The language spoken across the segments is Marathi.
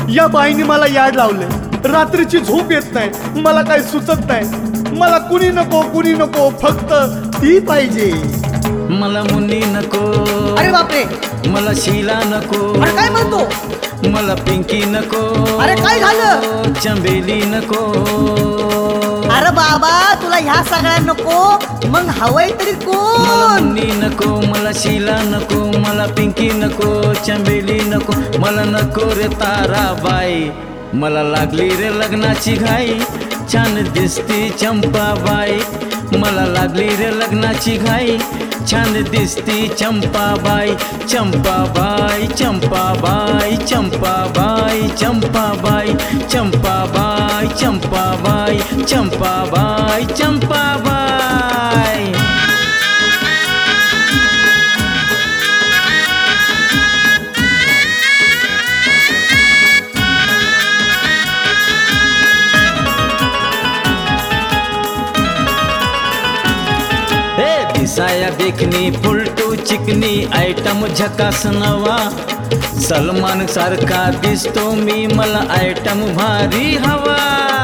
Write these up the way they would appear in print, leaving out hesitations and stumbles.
या बाईने मला याड लावले, रात्रीची झोप येत नाही, मला काय सुचत नाही, मला कुणी नको फक्त ती पाहिजे. मला मुन्नी नको, अरे बापरे, मला शीला नको, अरे काय म्हणतो, मला पिंकी नको, अरे काय झालं, चंबेली नको. अरे बाबा तुला ह्या सगळ्या नको, मग हवंय तरी मला कोण. मुन्नी नको, मला शीला नको, मला पिंकी नको, चंबेली नको, मला नको रे ताराबाई. मला लागली रे लग्नाची घाई, छान दिसती चंपाबाई. मला लागली रे लग्नाची घाई, छान दिसती चंपाबाई. चंपाबाई चंपाबाई चंपाबाई चंपाबाई चंपाबाई चंपाबाई चंपाबाई चंपाबाई. दिसाया देखनी फुलटू चिकनी, आयटम झकास नवा. सलमान सारखा दिसतो मी, मला आयटम भारी हवा.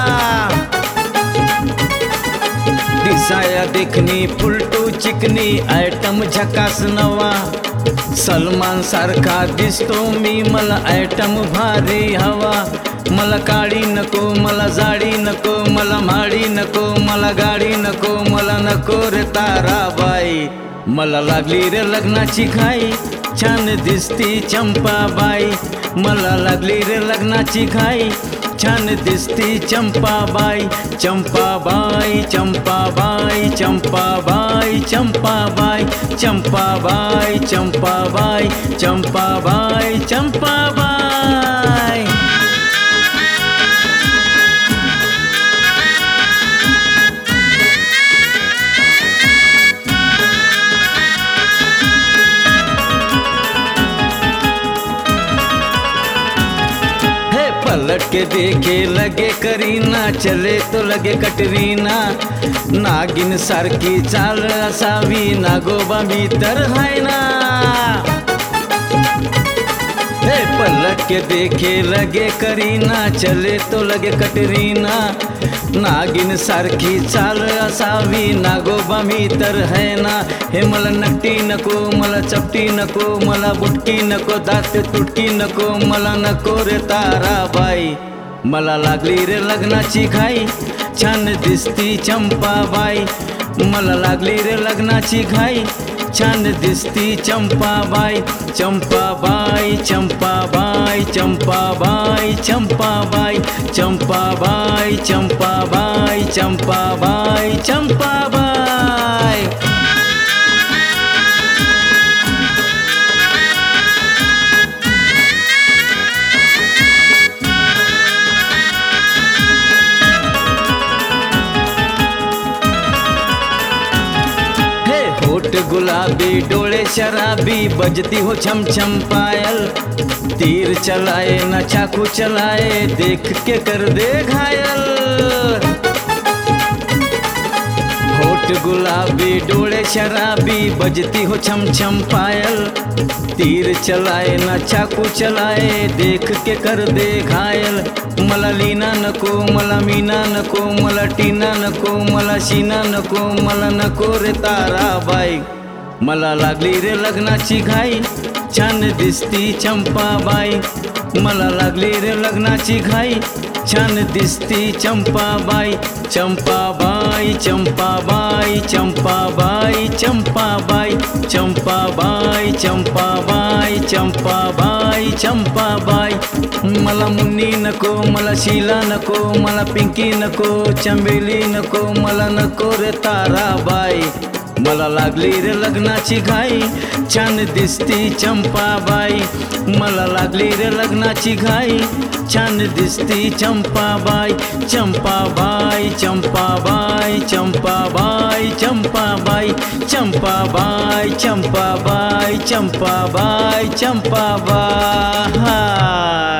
दिसाया देखनी फुलटू चिकनी, आयटम झकास नवा. सलमान सारखा दिसतो मी, मला आयटम भारी हवा. मला काळी नको, मला जाडी नको, मला म्हाडी नको, मला गाडी नको, मला नको रे ताराबाई. मला लागली रे लग्नाची घाई, छान दिसती चंपाबाई. मला लागली रे लग्नाची घाई, छान दिसती चंपाबाई. चंपाबाई चंपाबाई चंपाबाई चंपाबाई चंपाबाई चंपाबाई चंपाबाई चंपाबाई. पलट के देखे लगे करीना, चले तो लगे कटरीना. नागिन सारखी चाल असावी, नागोबा मी तर हाय ना. पलट के देखे लगे करीना, चले तो लगे कटरीना. नागिन सारखी चाल असावी, नागोबा मी तर है ना. हे मला नकटी नको, मला चपटी नको, मला बुटकी नको, दात तुटकी नको, मला नको रे ताराबाई. मला लागली रे लग्नाची घाई, छान दिसती चंपाबाई. मला लागली रे लग्नाची घाई, छान दिसती चंपाबाई. चंपाबाई चंपाबाई चंपाबाई चंपाबाई चंपाबाई चंपाबाई चंपाबाई चंपाबाई. होठ गुलाबी, डोले शराबी, बजती हो छम छम पायल. तीर चलाए न चाकू चलाए, देख के कर दे घायल. होठ गुलाबी, डोले शराबी, बजती हो छम छम पायल. तीर चलाए न चाकू चलाए, देख के कर दे घायल. मला लीना नको, मला मीना नको, मला टीना नको, मला शीना नको, मला नको रे ताराबाई. मला लागली रे लग्नाची घाई, छान दिसती चंपाबाई. मला लागली रे लग्नाची घाई, छान दिसती चंपाबाई. चंपाबाई चंपाबाई चंपाबाई चंपाबाई चंपाबाई चंपाबाई चंपाबाई चंपाबाई. मला मुन्नी नको, मला शीला नको, मला पिंकी नको, चंबेली नको, मला नको रे ताराबाई. मला लागली रे लग्नाची घाई, छान दिसती चंपाबाई. मला लागली रे लग्नाची घाई, छान दिसती चंपाबाई. चंपाबाई चंपाबाई चंपाबाई चंपाबाई चंपाबाई चंपाबाई चंपाबाई चंपाबाई.